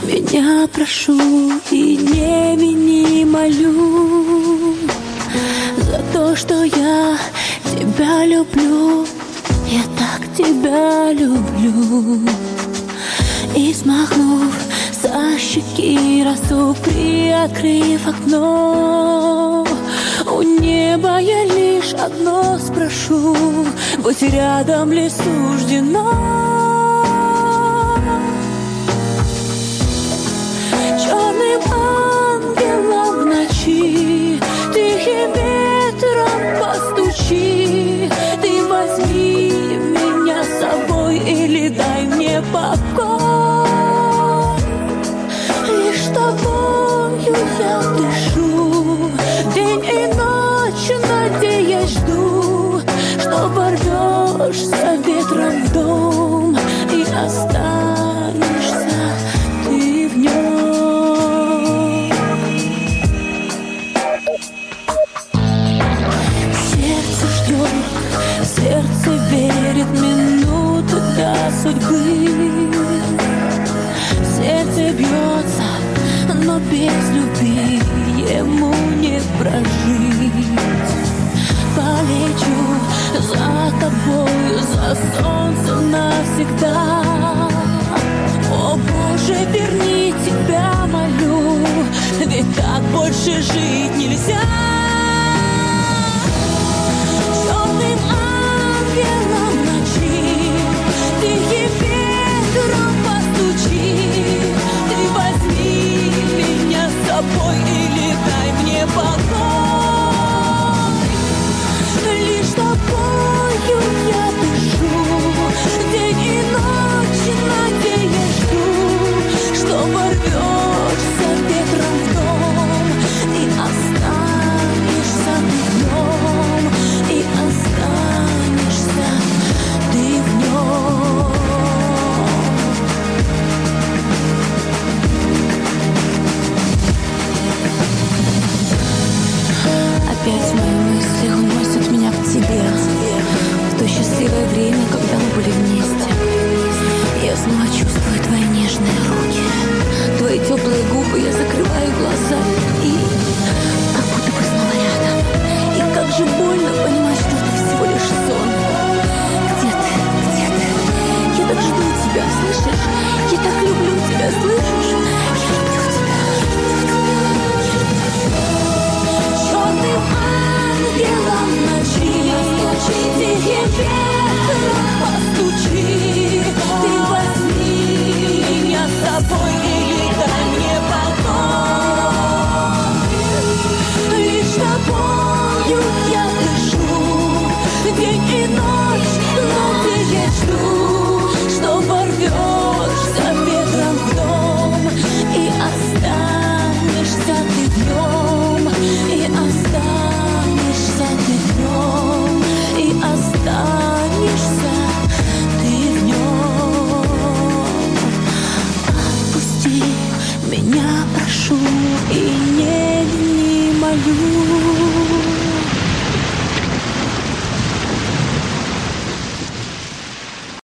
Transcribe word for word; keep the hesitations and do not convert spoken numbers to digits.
Меня прошу и не вини, молю за то, что я тебя люблю. Я так тебя люблю. И смахнув со щеки росу, приоткрыв окно, у неба я лишь одно спрошу: быть рядом ли суждено? Черным ангелом в ночи, тихим ветром постучи. Ты возьми меня с собой или дай мне покой. Лишь тобою я дышу, день и ночь надеясь жду, что ворвешься ветром в дом и останешься ты в нем. Сердце ждет, сердце верит минуту до судьбы. Сердце бьется, но без любви ему не прожить. Полечу за тобою, за